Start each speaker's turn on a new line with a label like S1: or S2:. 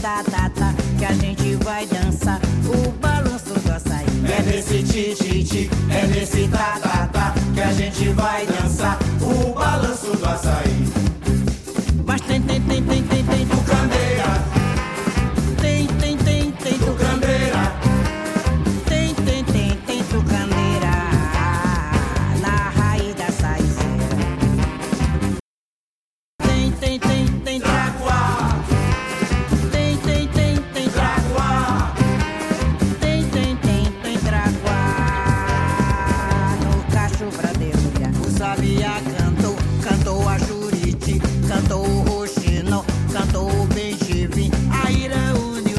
S1: tá, tá, tá, que a gente vai dançar o balanço do açaí.
S2: É nesse ti, é nesse tá, tá, tá, que a gente vai dançar o balanço do açaí.